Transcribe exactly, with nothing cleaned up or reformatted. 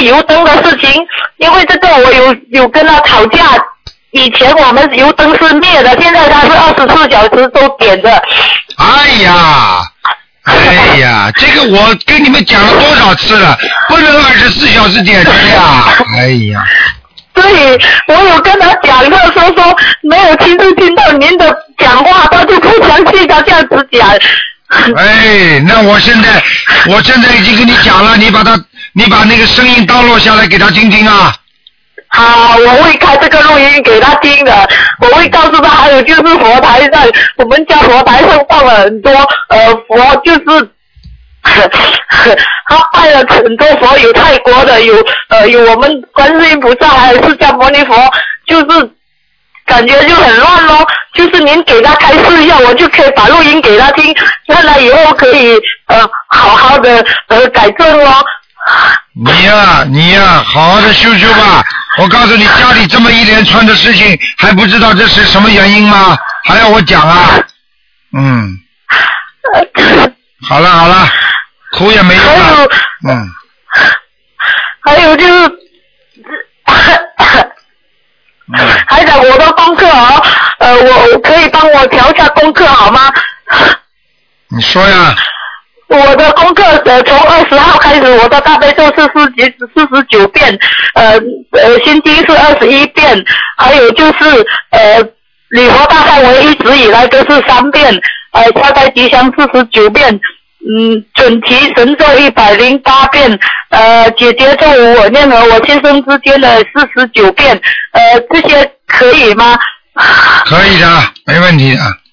油灯的事情，因为这个我有有跟他吵架。以前我们油灯是灭的，现在它是二十四小时都点着。 哎呀，哎呀，这个我跟你们讲了多少次了，不能二十四小时点着呀！哎呀。 对，我有跟他讲，他说说没有亲自听到您的讲话，他就不相信，他这样子讲。 哎，那我现在，我现在已经跟你讲了，你把他，你把那个声音download落下来给他听听啊。 好，我会开这个录音给他听的，我会告诉他，还有就是佛台上，我们家佛台上放了很多呃佛，就是他拜了很多佛，有泰国的，有呃有我们观世音菩萨，还有释迦牟尼佛，就是感觉就很乱咯。就是您给他开示一下，我就可以把录音给他听，让他以后可以呃好好的呃改正咯。 你呀、啊，你呀、啊，好好的修修吧。我告诉你，家里这么一连串的事情，还不知道这是什么原因吗？还要我讲啊？嗯。好了好了，哭也没用了。嗯。 还有就是，还讲我的功课啊，呃，我可以帮我调一下功课好吗？ 你说呀。 我的功课呃，从二十号开始，我的大悲咒是四十四十九遍，呃呃，心经是二十一遍，还有就是呃，礼佛大忏悔一直以来都是三遍，呃，消灾吉祥四十九遍，嗯，准提神咒一百零八遍，呃，姐姐咒我念和我先生之间的四十九遍，呃，这些可以吗？ 可以的，没问题的。